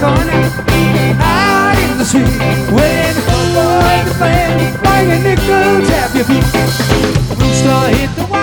going out in the street. When the football and the band, playing nickels at your feet. Rooster hit the